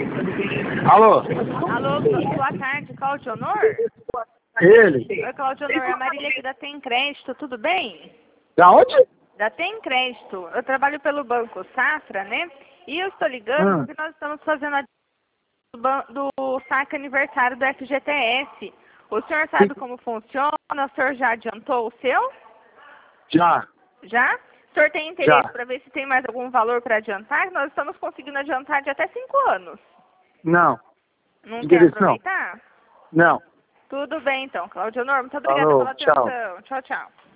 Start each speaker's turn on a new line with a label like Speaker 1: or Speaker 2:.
Speaker 1: Alô?
Speaker 2: Alô, boa tarde, Cláudio Honor?
Speaker 1: Ele?
Speaker 2: Oi, Cláudio Honor, é a Marília aqui da Tem Crédito, tudo bem?
Speaker 1: Da onde?
Speaker 2: Da Tem Crédito. Eu trabalho pelo Banco Safra, né? E eu estou ligando porque nós estamos fazendo a do saque aniversário do FGTS. O senhor sabe como funciona? O senhor já adiantou o seu?
Speaker 1: Já.
Speaker 2: Já? O senhor tem interesse para ver se tem mais algum valor para adiantar? Nós estamos conseguindo adiantar de até 5 anos.
Speaker 1: Não.
Speaker 2: Não quer
Speaker 1: Interesse
Speaker 2: aproveitar?
Speaker 1: Não.
Speaker 2: Tudo bem, então, Cláudio Honor. Muito obrigada
Speaker 1: Falou,
Speaker 2: pela
Speaker 1: tchau.
Speaker 2: atenção. Tchau, tchau.